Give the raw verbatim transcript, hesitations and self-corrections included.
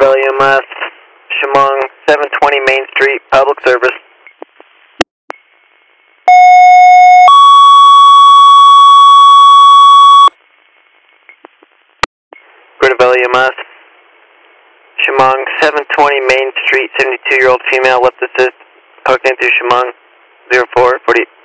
W M S, Chemung, seven twenty Main Street, public service. Grid W M S, Chemung, seven twenty Main Street, seventy-two-year-old female, left assist, talking through Chemung, zero four forty.